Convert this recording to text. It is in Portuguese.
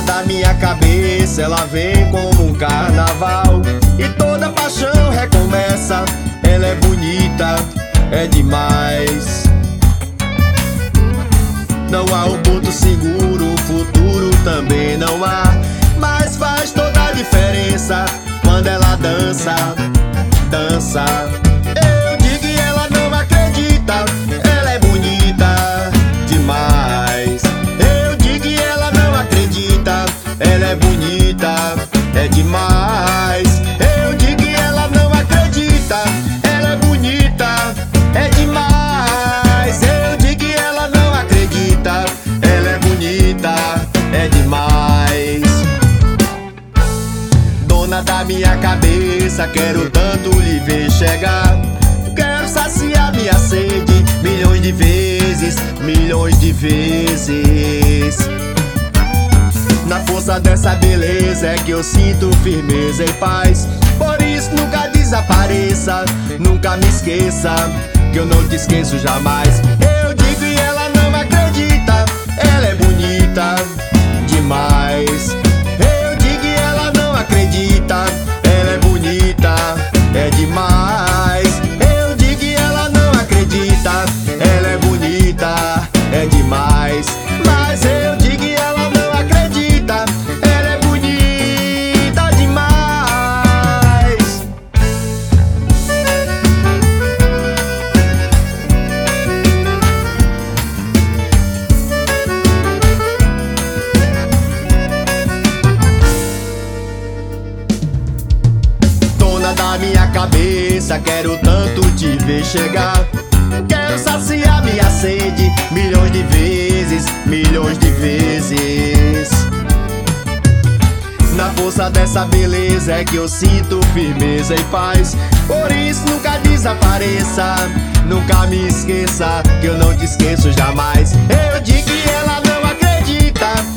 Da minha cabeça, ela vem como um carnaval e toda paixão recomeça. Ela é bonita, é demais. Não há um ponto seguro, o futuro também não há, mas faz toda a diferença quando ela dança, dança. Eu digo e ela não acredita, ela é bonita demais. Eu digo e ela não acredita, ela é bonita, é demais. Eu digo e ela não acredita, ela é bonita, é demais. Eu digo e ela não acredita, ela é bonita, é demais. Dona da minha cabeça, quero tanto lhe ver chegar. Quero saciar minha sede milhões de vezes, milhões de vezes. Na força dessa beleza é que eu sinto firmeza e paz. Por isso nunca desapareça, nunca me esqueça, que eu não te esqueço jamais. Eu digo e ela não acredita, ela é bonita demais. Eu digo e ela não acredita, ela é bonita, é demais. Eu digo e ela não acredita, ela é bonita, é demais. Mas eu digo e ela não acredita, ela é bonita demais. Dona da minha cabeça, quero tanto te ver chegar. Quero saciar minha sede milhões de vezes, milhões de vezes. Na força dessa beleza é que eu sinto firmeza e paz. Por isso nunca desapareça, nunca me esqueça, que eu não te esqueço jamais. Eu digo e ela não acredita,